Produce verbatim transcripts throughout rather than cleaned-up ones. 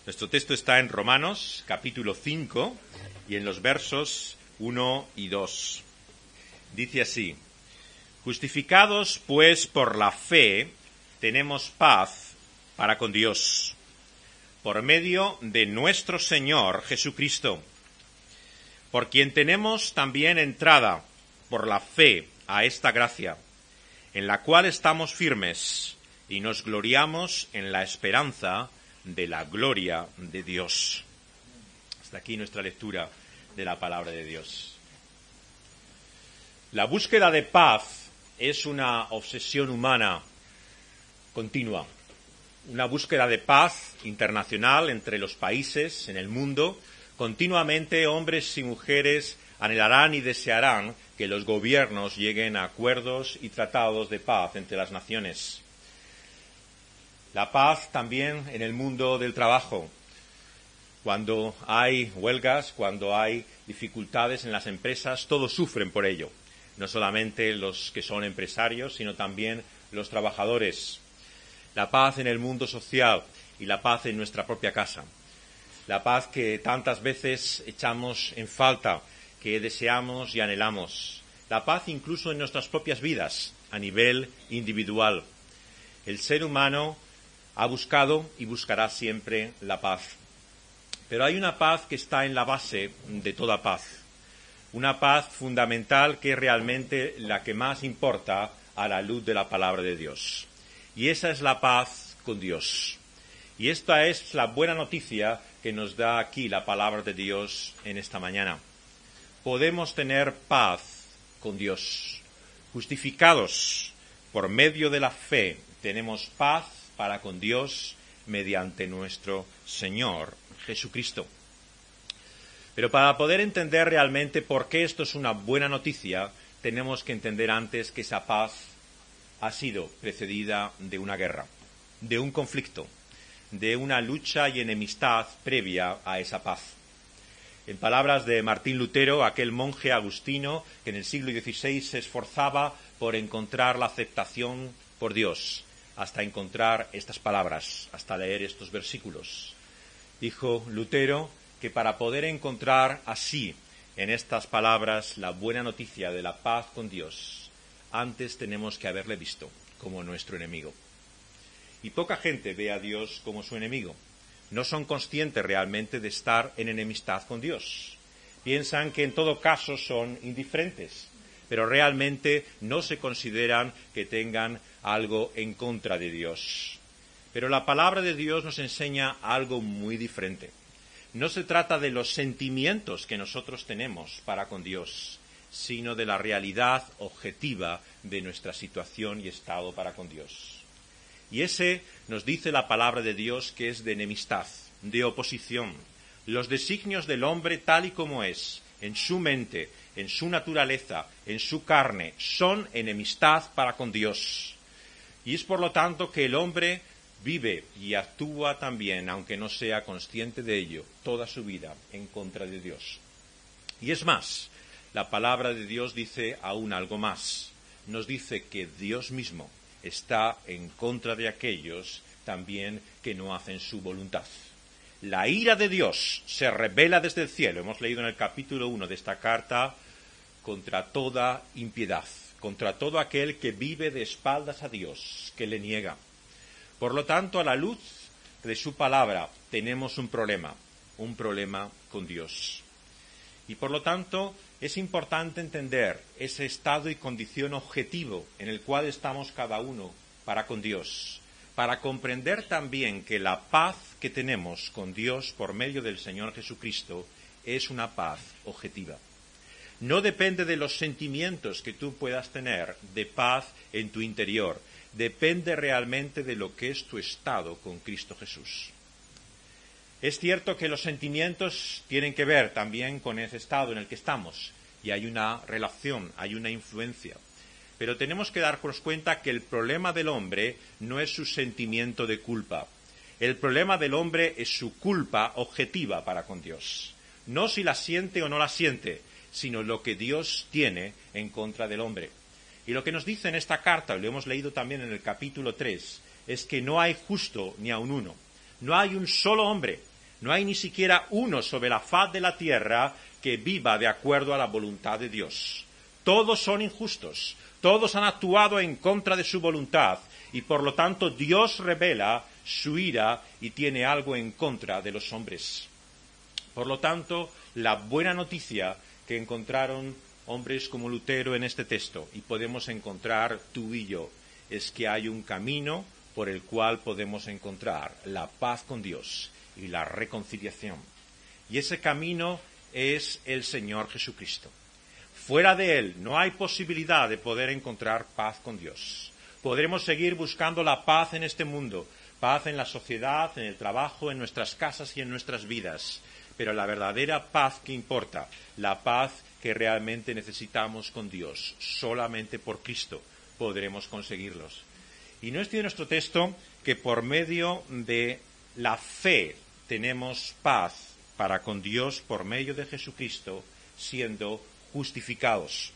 Nuestro texto está en Romanos, capítulo cinco, y en los versos uno y dos. Dice así: Justificados, pues, por la fe, tenemos paz para con Dios, por medio de nuestro Señor Jesucristo, por quien tenemos también entrada por la fe a esta gracia, en la cual estamos firmes y nos gloriamos en la esperanza de la gloria de Dios. Hasta aquí nuestra lectura de la palabra de Dios. La búsqueda de paz es una obsesión humana continua, una búsqueda de paz internacional entre los países en el mundo. Continuamente hombres y mujeres anhelarán y desearán que los gobiernos lleguen a acuerdos y tratados de paz entre las naciones. La paz también en el mundo del trabajo. Cuando hay huelgas, cuando hay dificultades en las empresas, todos sufren por ello. No solamente los que son empresarios, sino también los trabajadores. La paz en el mundo social y la paz en nuestra propia casa. La paz que tantas veces echamos en falta, que deseamos y anhelamos. La paz incluso en nuestras propias vidas, a nivel individual. El ser humano ha buscado y buscará siempre la paz. Pero hay una paz que está en la base de toda paz. Una paz fundamental que es realmente la que más importa a la luz de la palabra de Dios. Y esa es la paz con Dios. Y esta es la buena noticia que nos da aquí la palabra de Dios en esta mañana. Podemos tener paz con Dios. Justificados por medio de la fe, tenemos paz para con Dios mediante nuestro Señor Jesucristo. Pero para poder entender realmente por qué esto es una buena noticia, tenemos que entender antes que esa paz ha sido precedida de una guerra, de un conflicto, de una lucha y enemistad previa a esa paz. En palabras de Martín Lutero, aquel monje agustino que en el siglo dieciséis se esforzaba por encontrar la aceptación por Dios, hasta encontrar estas palabras, hasta leer estos versículos. Dijo Lutero que para poder encontrar así en estas palabras la buena noticia de la paz con Dios, antes tenemos que haberle visto como nuestro enemigo. Y poca gente ve a Dios como su enemigo. No son conscientes realmente de estar en enemistad con Dios. Piensan que en todo caso son indiferentes, pero realmente no se consideran que tengan algo en contra de Dios. Pero la palabra de Dios nos enseña algo muy diferente. No se trata de los sentimientos que nosotros tenemos para con Dios, sino de la realidad objetiva de nuestra situación y estado para con Dios. Y ese nos dice la palabra de Dios que es de enemistad, de oposición. Los designios del hombre tal y como es, en su mente, en su naturaleza, en su carne, son enemistad para con Dios. Y es por lo tanto que el hombre vive y actúa también, aunque no sea consciente de ello, toda su vida en contra de Dios. Y es más, la palabra de Dios dice aún algo más. Nos dice que Dios mismo está en contra de aquellos también que no hacen su voluntad. La ira de Dios se revela desde el cielo. Hemos leído en el capítulo uno de esta carta contra toda impiedad, contra todo aquel que vive de espaldas a Dios, que le niega. Por lo tanto, a la luz de su palabra tenemos un problema, un problema con Dios. Y por lo tanto, es importante entender ese estado y condición objetivo en el cual estamos cada uno para con Dios, para comprender también que la paz que tenemos con Dios por medio del Señor Jesucristo es una paz objetiva. No depende de los sentimientos que tú puedas tener de paz en tu interior, depende realmente de lo que es tu estado con Cristo Jesús. Es cierto que los sentimientos tienen que ver también con ese estado en el que estamos, y hay una relación, hay una influencia. Pero tenemos que darnos cuenta que el problema del hombre no es su sentimiento de culpa. El problema del hombre es su culpa objetiva para con Dios. No si la siente o no la siente, sino lo que Dios tiene en contra del hombre. Y lo que nos dice en esta carta, y lo hemos leído también en el capítulo tres, es que no hay justo ni aun uno. No hay un solo hombre No hay ni siquiera uno sobre la faz de la tierra que viva de acuerdo a la voluntad de Dios. Todos son injustos, todos han actuado en contra de su voluntad y por lo tanto Dios revela su ira y tiene algo en contra de los hombres. Por lo tanto, la buena noticia que encontraron hombres como Lutero en este texto, y podemos encontrar tú y yo, es que hay un camino por el cual podemos encontrar la paz con Dios y la reconciliación. Y ese camino es el Señor Jesucristo. Fuera de Él no hay posibilidad de poder encontrar paz con Dios. Podremos seguir buscando la paz en este mundo, paz en la sociedad, en el trabajo, en nuestras casas y en nuestras vidas. Pero la verdadera paz que importa, la paz que realmente necesitamos con Dios, solamente por Cristo podremos conseguirlos. Y no es de nuestro texto que por medio de la fe tenemos paz para con Dios por medio de Jesucristo, siendo justificados.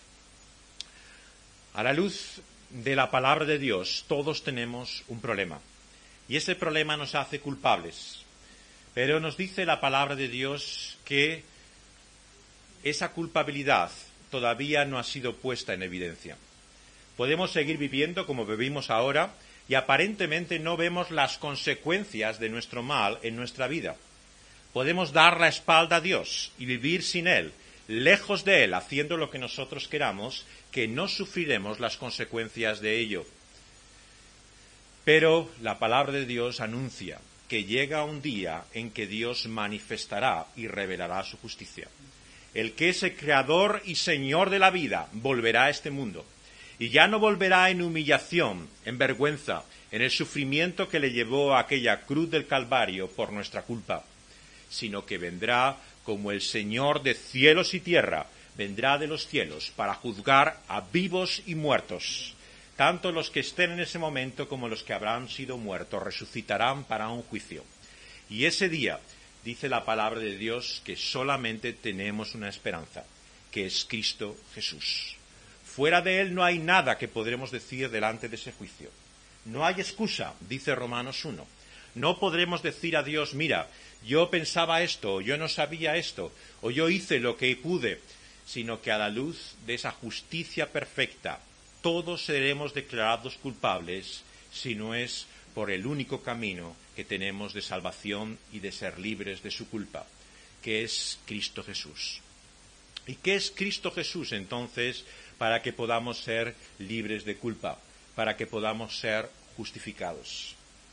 A la luz de la palabra de Dios, todos tenemos un problema. Y ese problema nos hace culpables. Pero nos dice la palabra de Dios que esa culpabilidad todavía no ha sido puesta en evidencia. Podemos seguir viviendo como vivimos ahora y aparentemente no vemos las consecuencias de nuestro mal en nuestra vida. Podemos dar la espalda a Dios y vivir sin Él, lejos de Él, haciendo lo que nosotros queramos, que no sufriremos las consecuencias de ello. Pero la palabra de Dios anuncia que llega un día en que Dios manifestará y revelará su justicia. El que es el creador y señor de la vida volverá a este mundo. Y ya no volverá en humillación, en vergüenza, en el sufrimiento que le llevó a aquella cruz del Calvario por nuestra culpa, sino que vendrá como el Señor de cielos y tierra, vendrá de los cielos para juzgar a vivos y muertos. Tanto los que estén en ese momento como los que habrán sido muertos resucitarán para un juicio. Y ese día, dice la palabra de Dios, que solamente tenemos una esperanza, que es Cristo Jesús. Fuera de Él no hay nada que podremos decir delante de ese juicio. No hay excusa, dice Romanos uno. No podremos decir a Dios, mira, yo pensaba esto, o yo no sabía esto, o yo hice lo que pude, sino que a la luz de esa justicia perfecta, todos seremos declarados culpables si no es por el único camino que tenemos de salvación y de ser libres de su culpa, que es Cristo Jesús. ¿Y qué es Cristo Jesús entonces para que podamos ser libres de culpa, para que podamos ser justificados?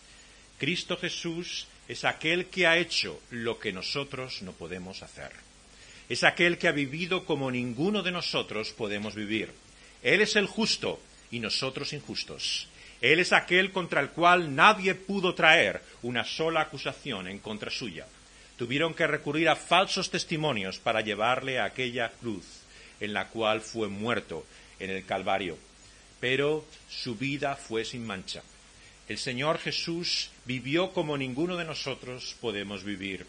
Cristo Jesús es aquel que ha hecho lo que nosotros no podemos hacer. Es aquel que ha vivido como ninguno de nosotros podemos vivir. Él es el justo y nosotros injustos. Él es aquel contra el cual nadie pudo traer una sola acusación en contra suya. Tuvieron que recurrir a falsos testimonios para llevarle a aquella cruz en la cual fue muerto en el Calvario. Pero su vida fue sin mancha. El Señor Jesús vivió como ninguno de nosotros podemos vivir.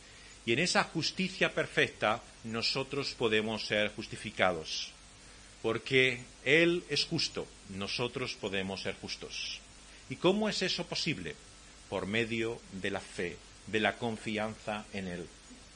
Y en esa justicia perfecta nosotros podemos ser justificados. Porque Él es justo, nosotros podemos ser justos. ¿Y cómo es eso posible? Por medio de la fe, de la confianza en Él.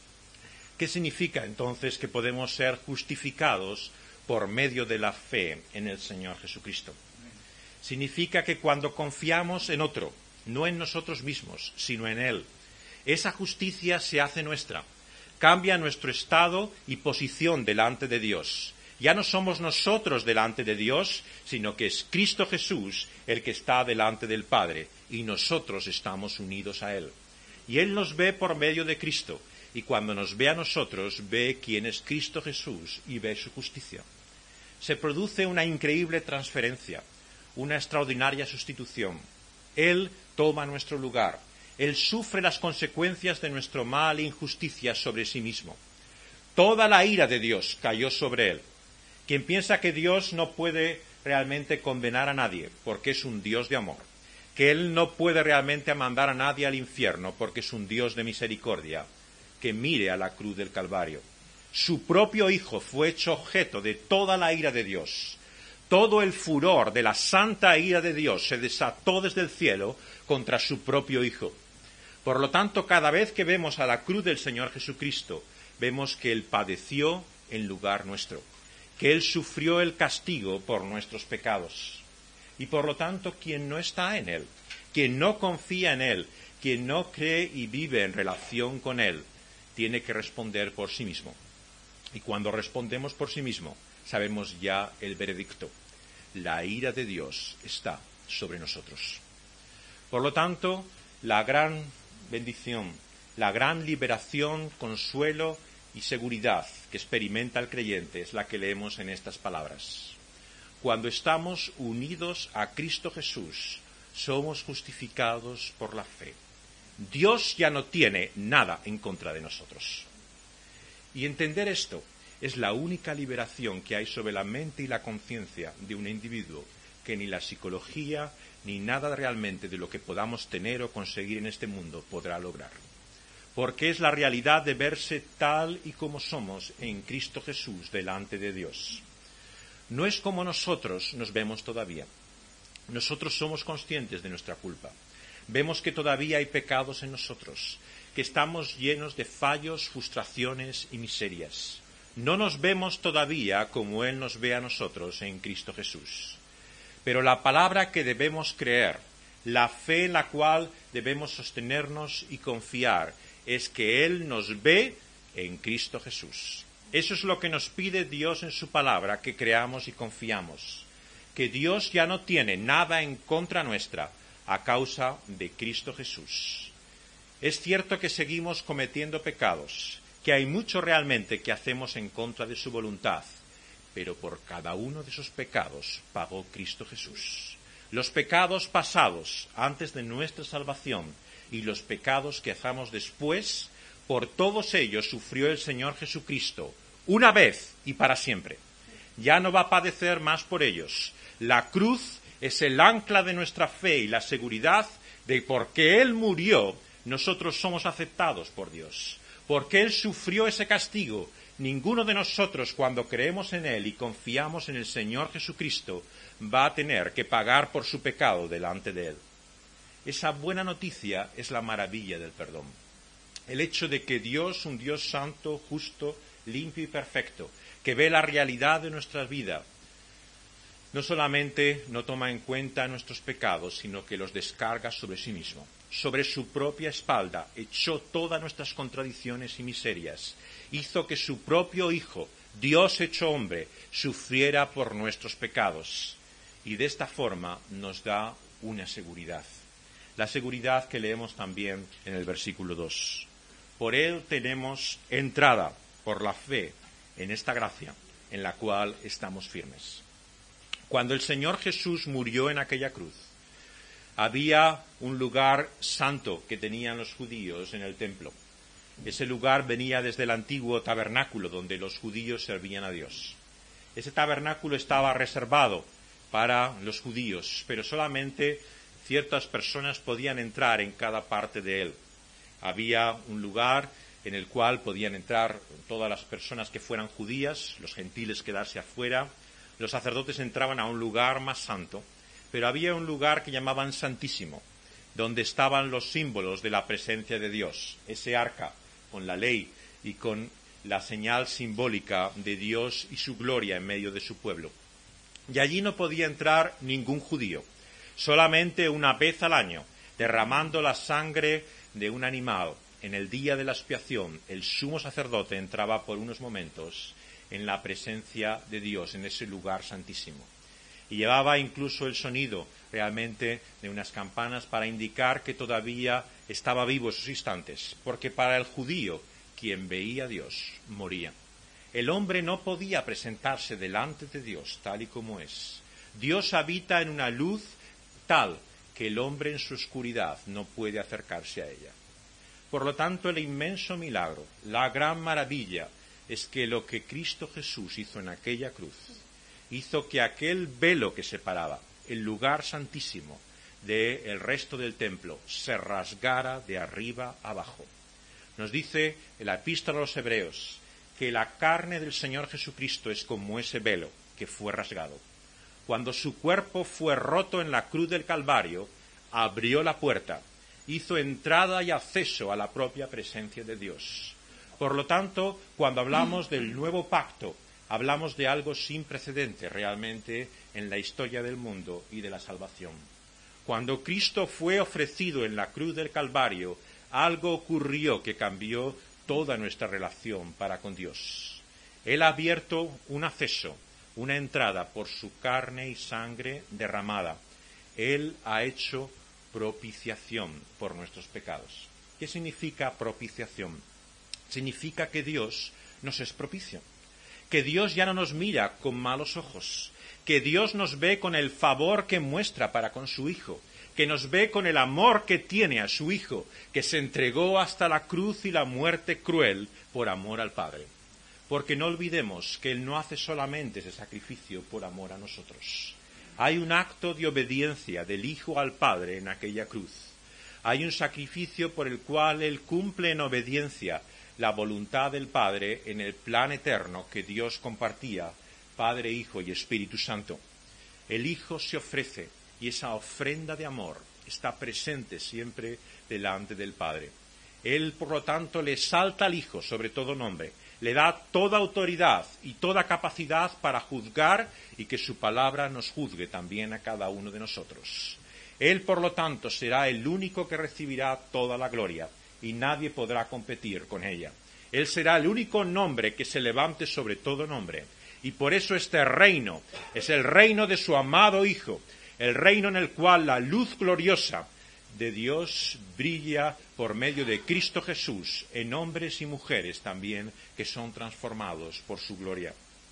¿Qué significa entonces que podemos ser justificados por medio de la fe en el Señor Jesucristo? Significa que cuando confiamos en otro, no en nosotros mismos, sino en Él, esa justicia se hace nuestra, cambia nuestro estado y posición delante de Dios. Ya no somos nosotros delante de Dios, sino que es Cristo Jesús el que está delante del Padre, y nosotros estamos unidos a Él. Y Él nos ve por medio de Cristo, y cuando nos ve a nosotros, ve quién es Cristo Jesús y ve su justicia. Se produce una increíble transferencia, una extraordinaria sustitución. Él toma nuestro lugar. Él sufre las consecuencias de nuestro mal e injusticia sobre sí mismo. Toda la ira de Dios cayó sobre Él. Quien piensa que Dios no puede realmente condenar a nadie, porque es un Dios de amor, que Él no puede realmente mandar a nadie al infierno, porque es un Dios de misericordia, que mire a la cruz del Calvario. Su propio Hijo fue hecho objeto de toda la ira de Dios. Todo el furor de la santa ira de Dios se desató desde el cielo contra su propio Hijo. Por lo tanto, cada vez que vemos a la cruz del Señor Jesucristo, vemos que Él padeció en lugar nuestro, que Él sufrió el castigo por nuestros pecados. Y por lo tanto, quien no está en Él, quien no confía en Él, quien no cree y vive en relación con Él, tiene que responder por sí mismo. Y cuando respondemos por sí mismo, sabemos ya el veredicto. La ira de Dios está sobre nosotros. Por lo tanto, la gran bendición, la gran liberación, consuelo y seguridad que experimenta el creyente es la que leemos en estas palabras. Cuando estamos unidos a Cristo Jesús, somos justificados por la fe. Dios ya no tiene nada en contra de nosotros. Y entender esto es la única liberación que hay sobre la mente y la conciencia de un individuo que ni la psicología ni nada realmente de lo que podamos tener o conseguir en este mundo podrá lograr. Porque es la realidad de verse tal y como somos en Cristo Jesús delante de Dios. No es como nosotros nos vemos todavía. Nosotros somos conscientes de nuestra culpa. Vemos que todavía hay pecados en nosotros, que estamos llenos de fallos, frustraciones y miserias. No nos vemos todavía como Él nos ve a nosotros en Cristo Jesús. Pero la palabra que debemos creer, la fe en la cual debemos sostenernos y confiar, es que Él nos ve en Cristo Jesús. Eso es lo que nos pide Dios en su palabra, que creamos y confiamos. Que Dios ya no tiene nada en contra nuestra a causa de Cristo Jesús. Es cierto que seguimos cometiendo pecados, que hay mucho realmente que hacemos en contra de su voluntad, pero por cada uno de esos pecados pagó Cristo Jesús. Los pecados pasados antes de nuestra salvación y los pecados que hacemos después, por todos ellos sufrió el Señor Jesucristo, una vez y para siempre. Ya no va a padecer más por ellos. La cruz es el ancla de nuestra fe y la seguridad de porque Él murió, nosotros somos aceptados por Dios. Porque Él sufrió ese castigo, ninguno de nosotros, cuando creemos en Él y confiamos en el Señor Jesucristo, va a tener que pagar por su pecado delante de Él. Esa buena noticia es la maravilla del perdón. El hecho de que Dios, un Dios santo, justo, limpio y perfecto, que ve la realidad de nuestra vida, no solamente no toma en cuenta nuestros pecados, sino que los descarga sobre sí mismo. Sobre su propia espalda echó todas nuestras contradicciones y miserias. Hizo que su propio Hijo, Dios hecho hombre, sufriera por nuestros pecados. Y de esta forma nos da una seguridad. La seguridad que leemos también en el versículo dos. Por Él tenemos entrada por la fe en esta gracia en la cual estamos firmes. Cuando el Señor Jesús murió en aquella cruz, había un lugar santo que tenían los judíos en el templo. Ese lugar venía desde el antiguo tabernáculo donde los judíos servían a Dios. Ese tabernáculo estaba reservado para los judíos, pero solamente ciertas personas podían entrar en cada parte de él. Había un lugar en el cual podían entrar todas las personas que fueran judías, los gentiles quedarse afuera. Los sacerdotes entraban a un lugar más santo, pero había un lugar que llamaban Santísimo, donde estaban los símbolos de la presencia de Dios, ese arca con la ley y con la señal simbólica de Dios y su gloria en medio de su pueblo. Y allí no podía entrar ningún judío, solamente una vez al año, derramando la sangre de un animal. En el día de la expiación, el sumo sacerdote entraba por unos momentos en la presencia de Dios, en ese lugar santísimo. Y llevaba incluso el sonido realmente de unas campanas para indicar que todavía estaba vivo esos instantes, porque para el judío, quien veía a Dios, moría. El hombre no podía presentarse delante de Dios tal y como es. Dios habita en una luz tal que el hombre en su oscuridad no puede acercarse a ella. Por lo tanto, el inmenso milagro, la gran maravilla, es que lo que Cristo Jesús hizo en aquella cruz, hizo que aquel velo que separaba el lugar santísimo del resto del templo se rasgara de arriba abajo. Nos dice en la Epístola a los Hebreos que la carne del Señor Jesucristo es como ese velo que fue rasgado. Cuando su cuerpo fue roto en la cruz del Calvario, abrió la puerta hizo entrada y acceso a la propia presencia de Dios. Por lo tanto, cuando hablamos del nuevo pacto, hablamos de algo sin precedentes realmente en la historia del mundo y de la salvación. Cuando Cristo fue ofrecido en la cruz del Calvario, algo ocurrió que cambió toda nuestra relación para con Dios. Él ha abierto un acceso, una entrada por su carne y sangre derramada. Él ha hecho propiciación por nuestros pecados. ¿Qué significa propiciación? Significa que Dios nos es propicio, que Dios ya no nos mira con malos ojos, que Dios nos ve con el favor que muestra para con su Hijo, que nos ve con el amor que tiene a su Hijo, que se entregó hasta la cruz y la muerte cruel por amor al Padre. Porque no olvidemos que Él no hace solamente ese sacrificio por amor a nosotros. Hay un acto de obediencia del Hijo al Padre en aquella cruz. Hay un sacrificio por el cual Él cumple en obediencia la voluntad del Padre en el plan eterno que Dios compartía, Padre, Hijo y Espíritu Santo. El Hijo se ofrece y esa ofrenda de amor está presente siempre delante del Padre. Él, por lo tanto, le exalta al Hijo sobre todo nombre, le da toda autoridad y toda capacidad para juzgar y que su palabra nos juzgue también a cada uno de nosotros. Él, por lo tanto, será el único que recibirá toda la gloria y nadie podrá competir con ella. Él será el único nombre que se levante sobre todo nombre. Y por eso este reino es el reino de su amado Hijo, el reino en el cual la luz gloriosa de Dios brilla por medio de Cristo Jesús en hombres y mujeres también que son transformados por su gloria.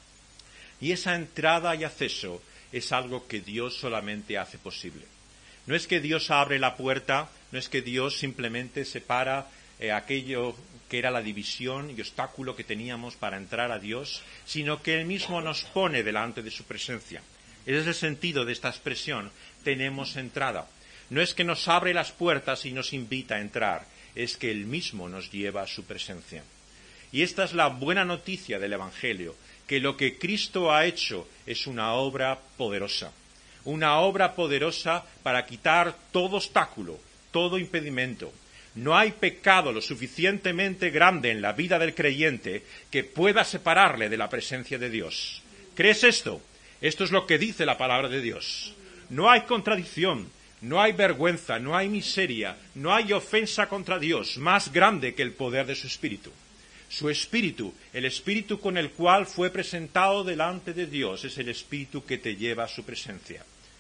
Y esa entrada y acceso es algo que Dios solamente hace posible. No es que Dios abre la puerta, no es que Dios simplemente separa eh, aquello que era la división y obstáculo que teníamos para entrar a Dios, sino que Él mismo nos pone delante de su presencia. Ese es el sentido de esta expresión, tenemos entrada. No es que nos abre las puertas y nos invita a entrar, es que Él mismo nos lleva a su presencia. Y esta es la buena noticia del Evangelio, que lo que Cristo ha hecho es una obra poderosa. Una obra poderosa para quitar todo obstáculo, todo impedimento. No hay pecado lo suficientemente grande en la vida del creyente que pueda separarle de la presencia de Dios. ¿Crees esto? Esto es lo que dice la palabra de Dios. No hay contradicción, no hay vergüenza, no hay miseria, no hay ofensa contra Dios más grande que el poder de su Espíritu. Su Espíritu, el Espíritu con el cual fue presentado delante de Dios, es el Espíritu que te lleva a su presencia.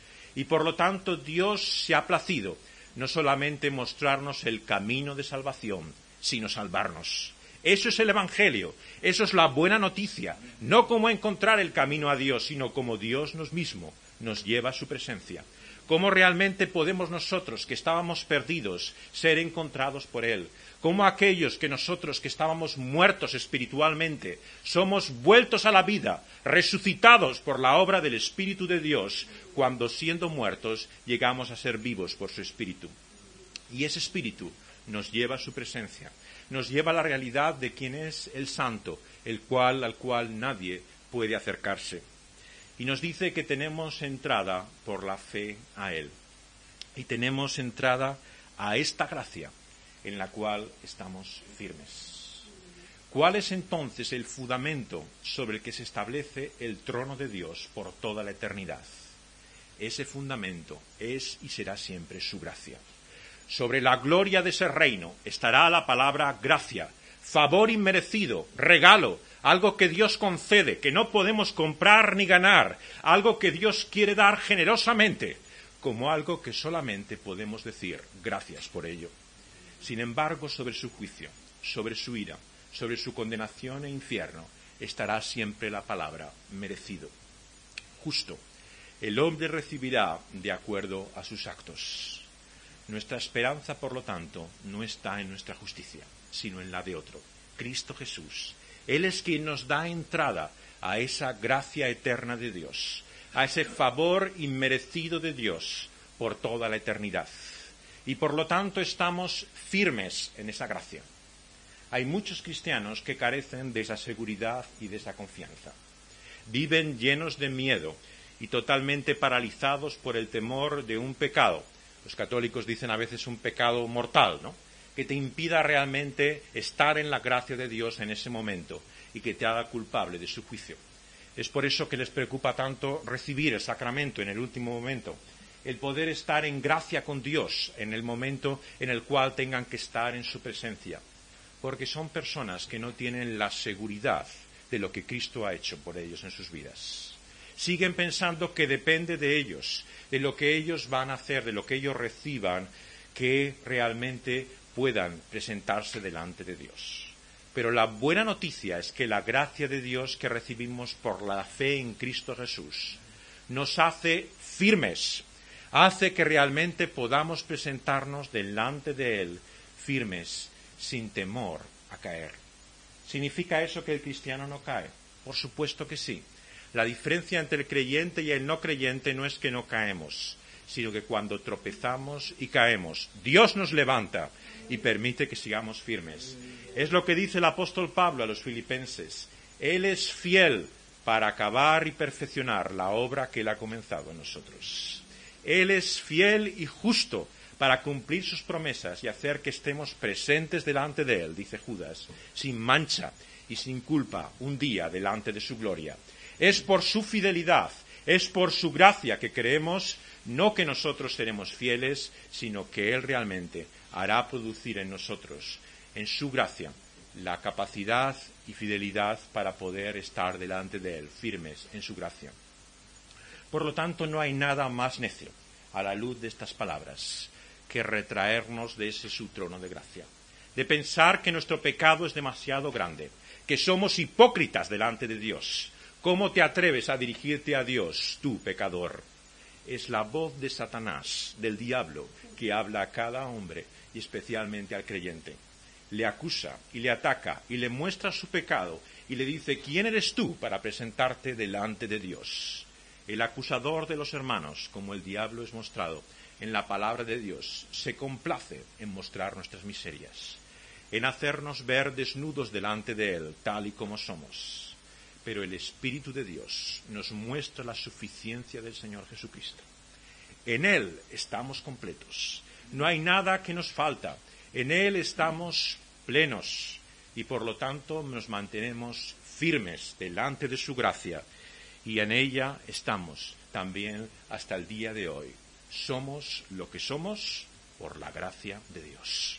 Y por lo tanto Dios se ha placido no solamente mostrarnos el camino de salvación, sino salvarnos. Eso es el Evangelio, eso es la buena noticia, no cómo encontrar el camino a Dios, sino cómo Dios nos mismo nos lleva a su presencia. Cómo realmente podemos nosotros, que estábamos perdidos, ser encontrados por Él. Cómo aquellos que nosotros, que estábamos muertos espiritualmente, somos vueltos a la vida, resucitados por la obra del Espíritu de Dios, cuando siendo muertos llegamos a ser vivos por su Espíritu. Y ese Espíritu nos lleva a su presencia, nos lleva a la realidad de quién es el Santo, el cual, al cual nadie puede acercarse. Y nos dice que tenemos entrada por la fe a Él. Y tenemos entrada a esta gracia en la cual estamos firmes. ¿Cuál es entonces el fundamento sobre el que se establece el trono de Dios por toda la eternidad? Ese fundamento es y será siempre su gracia. Sobre la gloria de ese reino estará la palabra gracia, favor inmerecido, regalo, algo que Dios concede, que no podemos comprar ni ganar, algo que Dios quiere dar generosamente, como algo que solamente podemos decir gracias por ello. Sin embargo, sobre su juicio, sobre su ira, sobre su condenación e infierno, estará siempre la palabra merecido, justo. El hombre recibirá de acuerdo a sus actos. Nuestra esperanza, por lo tanto, no está en nuestra justicia, sino en la de otro, Cristo Jesús. Él es quien nos da entrada a esa gracia eterna de Dios, a ese favor inmerecido de Dios por toda la eternidad. Y por lo tanto estamos firmes en esa gracia. Hay muchos cristianos que carecen de esa seguridad y de esa confianza. Viven llenos de miedo y totalmente paralizados por el temor de un pecado, Los católicos dicen a veces un pecado mortal, ¿no? Que te impida realmente estar en la gracia de Dios en ese momento y que te haga culpable de su juicio. Es por eso que les preocupa tanto recibir el sacramento en el último momento, el poder estar en gracia con Dios en el momento en el cual tengan que estar en su presencia, porque son personas que no tienen la seguridad de lo que Cristo ha hecho por ellos en sus vidas. Siguen pensando que depende de ellos, de lo que ellos van a hacer, de lo que ellos reciban, que realmente puedan presentarse delante de Dios. Pero la buena noticia es que la gracia de Dios que recibimos por la fe en Cristo Jesús nos hace firmes, hace que realmente podamos presentarnos delante de Él firmes, sin temor a caer. ¿Significa eso que el cristiano no cae? Por supuesto que sí. La diferencia entre el creyente y el no creyente no es que no caemos, sino que cuando tropezamos y caemos, Dios nos levanta y permite que sigamos firmes. Es lo que dice el apóstol Pablo a los filipenses. Él es fiel para acabar y perfeccionar la obra que Él ha comenzado en nosotros. Él es fiel y justo para cumplir sus promesas y hacer que estemos presentes delante de Él, dice Judas, sin mancha y sin culpa, un día delante de su gloria. Es por su fidelidad, es por su gracia que creemos, no que nosotros seremos fieles, sino que Él realmente hará producir en nosotros, en su gracia, la capacidad y fidelidad para poder estar delante de Él, firmes en su gracia. Por lo tanto, no hay nada más necio, a la luz de estas palabras, que retraernos de ese su trono de gracia, de pensar que nuestro pecado es demasiado grande, que somos hipócritas delante de Dios. ¿Cómo te atreves a dirigirte a Dios, tú, pecador? Es la voz de Satanás, del diablo, que habla a cada hombre y especialmente al creyente. Le acusa y le ataca y le muestra su pecado y le dice, ¿quién eres tú para presentarte delante de Dios? El acusador de los hermanos, como el diablo es mostrado en la palabra de Dios, se complace en mostrar nuestras miserias, en hacernos ver desnudos delante de Él, tal y como somos. Pero el Espíritu de Dios nos muestra la suficiencia del Señor Jesucristo. En Él estamos completos. No hay nada que nos falta. En Él estamos plenos y por lo tanto nos mantenemos firmes delante de su gracia y en ella estamos también hasta el día de hoy. Somos lo que somos por la gracia de Dios.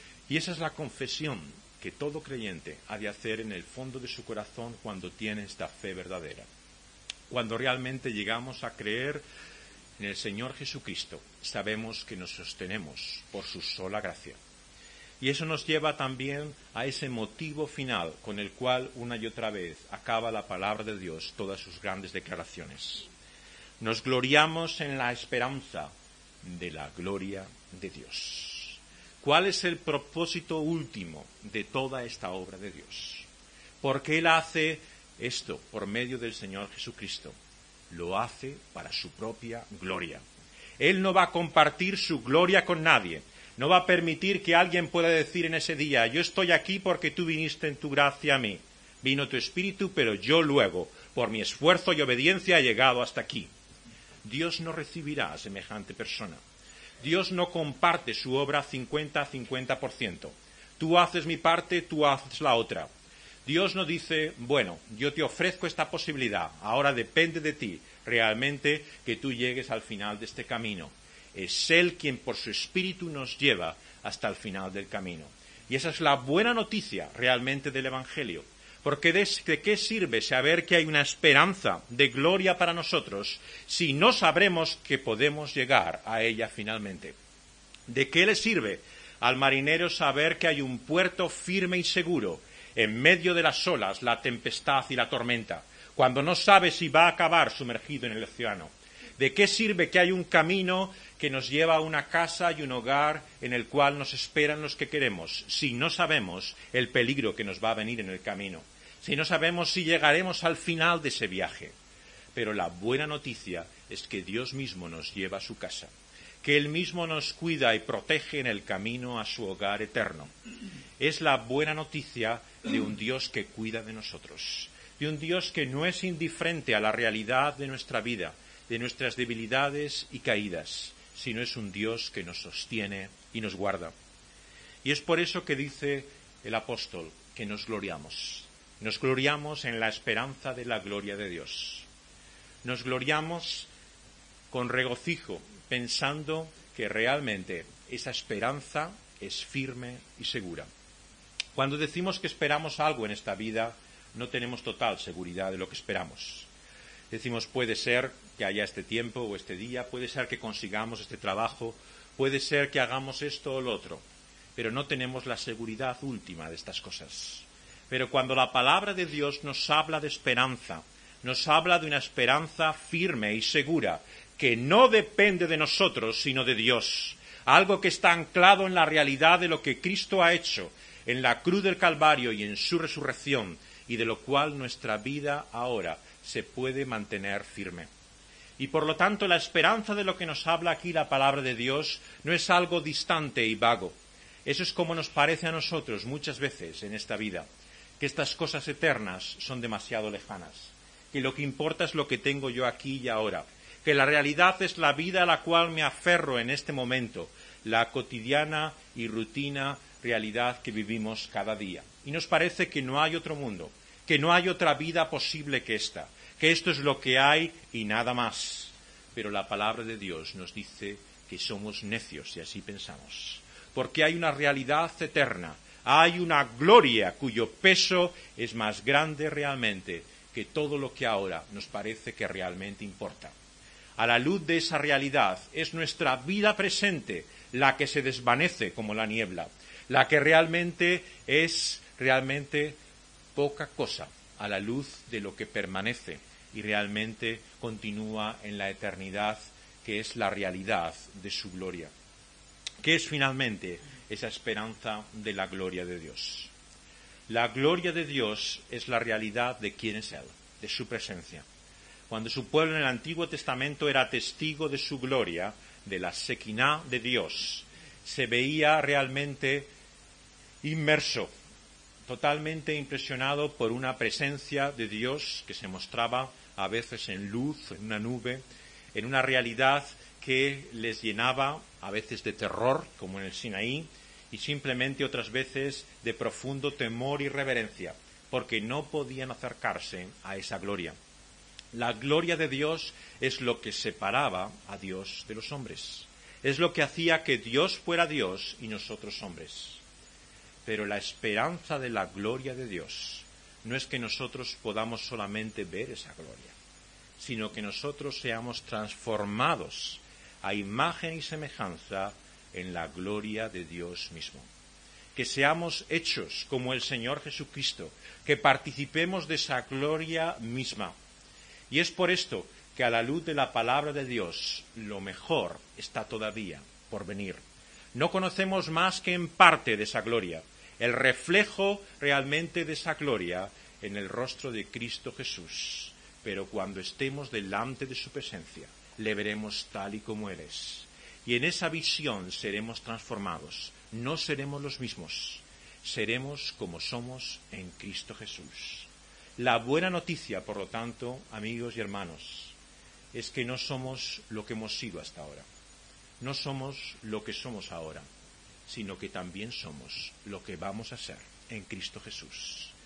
Y esa es la confesión que todo creyente ha de hacer en el fondo de su corazón cuando tiene esta fe verdadera. Cuando realmente llegamos a creer en el Señor Jesucristo, sabemos que nos sostenemos por su sola gracia. Y eso nos lleva también a ese motivo final con el cual una y otra vez acaba la palabra de Dios todas sus grandes declaraciones. Nos gloriamos en la esperanza de la gloria de Dios. ¿Cuál es el propósito último de toda esta obra de Dios? Porque Él hace esto por medio del Señor Jesucristo. Lo hace para su propia gloria. Él no va a compartir su gloria con nadie. No va a permitir que alguien pueda decir en ese día, yo estoy aquí porque tú viniste en tu gracia a mí. Vino tu Espíritu, pero yo luego, por mi esfuerzo y obediencia, he llegado hasta aquí. Dios no recibirá a semejante persona. Dios no comparte su obra cincuenta a cincuenta por ciento. Tú haces mi parte, tú haces la otra. Dios no dice, bueno, yo te ofrezco esta posibilidad, ahora depende de ti realmente que tú llegues al final de este camino. Es Él quien por su Espíritu nos lleva hasta el final del camino. Y esa es la buena noticia realmente del Evangelio. Porque ¿de qué sirve saber que hay una esperanza de gloria para nosotros si no sabremos que podemos llegar a ella finalmente? ¿De qué le sirve al marinero saber que hay un puerto firme y seguro en medio de las olas, la tempestad y la tormenta, cuando no sabe si va a acabar sumergido en el océano? ¿De qué sirve que hay un camino que nos lleva a una casa y un hogar en el cual nos esperan los que queremos, si no sabemos el peligro que nos va a venir en el camino? Si no sabemos si llegaremos al final de ese viaje. Pero la buena noticia es que Dios mismo nos lleva a su casa, que Él mismo nos cuida y protege en el camino a su hogar eterno. Es la buena noticia de un Dios que cuida de nosotros, de un Dios que no es indiferente a la realidad de nuestra vida, de nuestras debilidades y caídas, sino es un Dios que nos sostiene y nos guarda. Y es por eso que dice el apóstol que nos gloriamos. Nos gloriamos en la esperanza de la gloria de Dios. Nos gloriamos con regocijo, pensando que realmente esa esperanza es firme y segura. Cuando decimos que esperamos algo en esta vida, no tenemos total seguridad de lo que esperamos. Decimos, puede ser que haya este tiempo o este día, puede ser que consigamos este trabajo, puede ser que hagamos esto o lo otro, pero no tenemos la seguridad última de estas cosas. Pero cuando la palabra de Dios nos habla de esperanza, nos habla de una esperanza firme y segura, que no depende de nosotros, sino de Dios, algo que está anclado en la realidad de lo que Cristo ha hecho en la cruz del Calvario y en su resurrección, y de lo cual nuestra vida ahora se puede mantener firme. Y por lo tanto la esperanza de lo que nos habla aquí la palabra de Dios no es algo distante y vago. Eso es como nos parece a nosotros muchas veces en esta vida, que estas cosas eternas son demasiado lejanas, que lo que importa es lo que tengo yo aquí y ahora, que la realidad es la vida a la cual me aferro en este momento, la cotidiana y rutina realidad que vivimos cada día. Y nos parece que no hay otro mundo, que no hay otra vida posible que esta, que esto es lo que hay y nada más. Pero la palabra de Dios nos dice que somos necios si así pensamos, porque hay una realidad eterna, hay una gloria cuyo peso es más grande realmente que todo lo que ahora nos parece que realmente importa. A la luz de esa realidad es nuestra vida presente la que se desvanece como la niebla, la que realmente es realmente poca cosa a la luz de lo que permanece y realmente continúa en la eternidad, que es la realidad de su gloria. ¿Qué es finalmente esa esperanza de la gloria de Dios? La gloria de Dios es la realidad de quién es Él, de su presencia. Cuando su pueblo en el Antiguo Testamento era testigo de su gloria, de la Shekinah de Dios, se veía realmente inmerso, totalmente impresionado por una presencia de Dios que se mostraba a veces en luz, en una nube, en una realidad que les llenaba a veces de terror, como en el Sinaí, y simplemente otras veces de profundo temor y reverencia, porque no podían acercarse a esa gloria. La gloria de Dios es lo que separaba a Dios de los hombres. Es lo que hacía que Dios fuera Dios y nosotros hombres. Pero la esperanza de la gloria de Dios no es que nosotros podamos solamente ver esa gloria, sino que nosotros seamos transformados a imagen y semejanza en la gloria de Dios mismo. Que seamos hechos como el Señor Jesucristo, que participemos de esa gloria misma. Y es por esto que a la luz de la palabra de Dios, lo mejor está todavía por venir. No conocemos más que en parte de esa gloria, el reflejo realmente de esa gloria en el rostro de Cristo Jesús. Pero cuando estemos delante de su presencia, le veremos tal y como Él es. Y en esa visión seremos transformados. No seremos los mismos. Seremos como somos en Cristo Jesús. La buena noticia, por lo tanto, amigos y hermanos, es que no somos lo que hemos sido hasta ahora. No somos lo que somos ahora, sino que también somos lo que vamos a ser en Cristo Jesús.